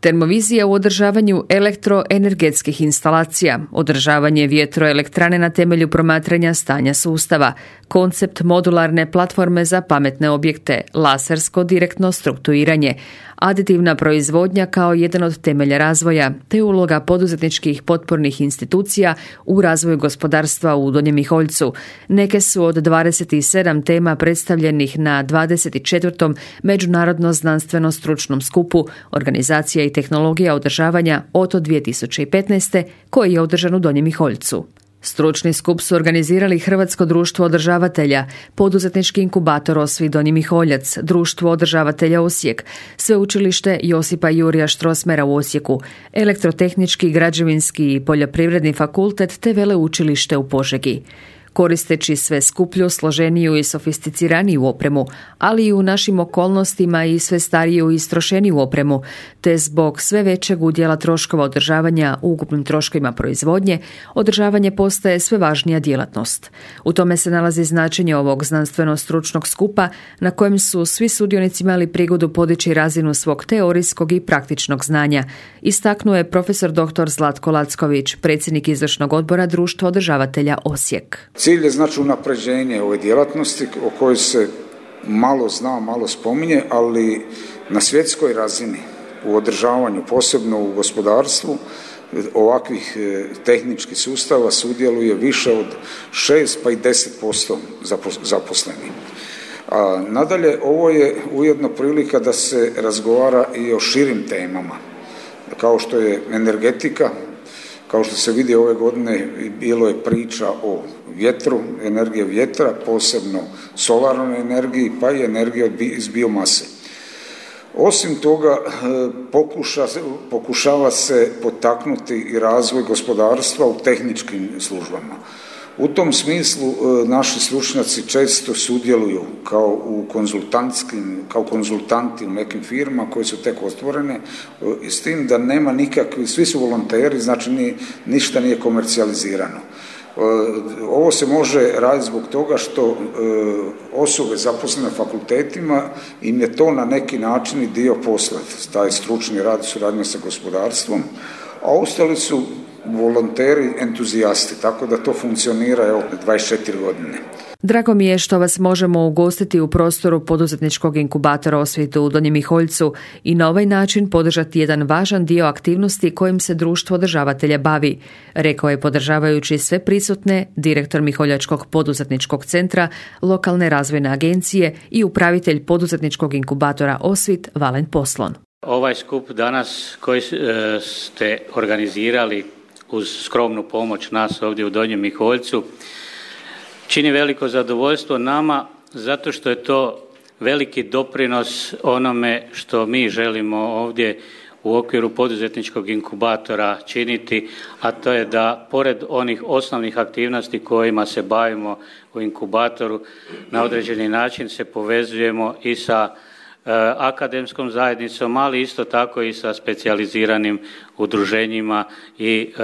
termovizija u održavanju elektroenergetskih instalacija, održavanje vjetroelektrane na temelju promatranja stanja sustava, koncept modularne platforme za pametne objekte, lasersko direktno strukturiranje, aditivna proizvodnja kao jedan od temelja razvoja, te uloga poduzetničkih potpornih institucija u razvoju gospodarstva u Donjem Miholjcu. Neke su od 27 tema predstavljenih na 24. Međunarodno znanstveno stručnom skupu Organizacija i tehnologija održavanja OTO 2015. koji je održan u Donjem Miholjcu. Stručni skup su organizirali Hrvatsko društvo održavatelja, poduzetnički inkubator Osvit Donji Miholjac, Društvo održavatelja Osijek, Sveučilište Josipa Jurija Štrosmera u Osijeku, Elektrotehnički, Građevinski i Poljoprivredni fakultet te Veleučilište u Požegi. Koristeći sve skuplju, složeniju i sofisticiraniju opremu, ali i u našim okolnostima i sve stariju i istrošeniju opremu, te zbog sve većeg udjela troškova održavanja u ukupnim troškovima proizvodnje, održavanje postaje sve važnija djelatnost. U tome se nalazi značenje ovog znanstveno-stručnog skupa na kojem su svi sudionici imali prigodu podići razinu svog teorijskog i praktičnog znanja, istaknuo je profesor dr. Zlatko Lacković, predsjednik izvršnog odbora Društva održavatelja Osijek. Cilj je znači unapređenje ove djelatnosti o kojoj se malo zna, malo spominje, ali na svjetskoj razini u održavanju, posebno u gospodarstvu, ovakvih tehničkih sustava sudjeluje više od 6 pa i 10% zaposlenih. A nadalje, ovo je ujedno prilika da se razgovara i o širim temama, kao što je energetika. Kao što se vidi ove godine, bilo je priča o vjetru, energije vjetra, posebno solarnoj energiji, pa i energije iz biomase. Osim toga, pokušava se potaknuti i razvoj gospodarstva u tehničkim službama. U tom smislu naši stručnjaci često sudjeluju kao konzultanti u nekim firmama koje su tek otvorene, s tim da nema nikakvi, svi su volonteri, znači ništa nije komercijalizirano. Ovo se može raditi zbog toga što osobe zaposlene na fakultetima im je to na neki način i dio posla, taj stručni rad, suradnja sa gospodarstvom, a ostali su volonteri, entuzijasti, tako da to funkcionira 24 godine. Drago mi je što vas možemo ugostiti u prostoru poduzetničkog inkubatora Osvit u Donjem Miholjcu i na ovaj način podržati jedan važan dio aktivnosti kojim se društvo održavatelja bavi, rekao je podržavajući sve prisutne direktor Miholjačkog poduzetničkog centra, lokalne razvojne agencije i upravitelj poduzetničkog inkubatora Osvit Valen Poslon. Ovaj skup danas koji ste organizirali uz skromnu pomoć nas ovdje u Donjem Miholjcu čini veliko zadovoljstvo nama zato što je to veliki doprinos onome što mi želimo ovdje u okviru poduzetničkog inkubatora činiti, a to je da pored onih osnovnih aktivnosti kojima se bavimo u inkubatoru na određeni način se povezujemo i sa akademskom zajednicom, ali isto tako i sa specijaliziranim udruženjima i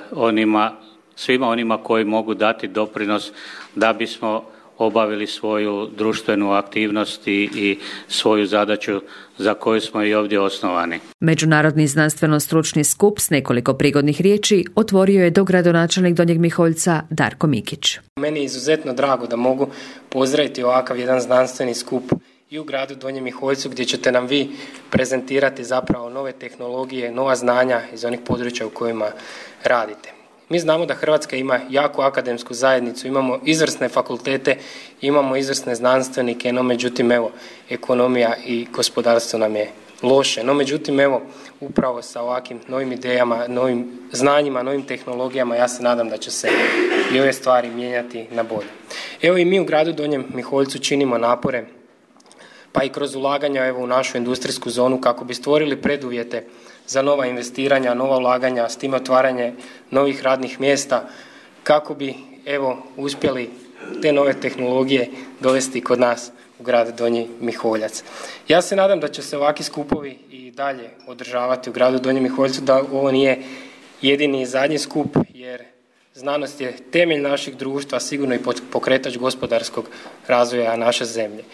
svima onima koji mogu dati doprinos da bismo obavili svoju društvenu aktivnost i svoju zadaću za koju smo i ovdje osnovani. Međunarodni znanstveno-stručni skup s nekoliko prigodnih riječi otvorio je dogradonačelnik Donjeg Miholjca Darko Mikić. Meni je izuzetno drago da mogu pozdraviti ovakav jedan znanstveni skup i u gradu Donjem Miholjcu gdje ćete nam vi prezentirati zapravo nove tehnologije, nova znanja iz onih područja u kojima radite. Mi znamo da Hrvatska ima jaku akademsku zajednicu, imamo izvrsne fakultete, imamo izvrsne znanstvenike, no međutim ekonomija i gospodarstvo nam je loše. No međutim upravo sa ovakvim novim idejama, novim znanjima, novim tehnologijama ja se nadam da će se i ove stvari mijenjati na bolje. I mi u gradu Donjem Miholjcu činimo napore pa i kroz ulaganja u našu industrijsku zonu kako bi stvorili preduvjete za nova investiranja, nova ulaganja, s time otvaranje novih radnih mjesta, kako bi uspjeli te nove tehnologije dovesti kod nas u grad Donji Miholjac. Ja se nadam da će se ovakvi skupovi i dalje održavati u gradu Donjem Miholjcu, da ovo nije jedini i zadnji skup, jer znanost je temelj našeg društva, sigurno i pokretač gospodarskog razvoja naše zemlje.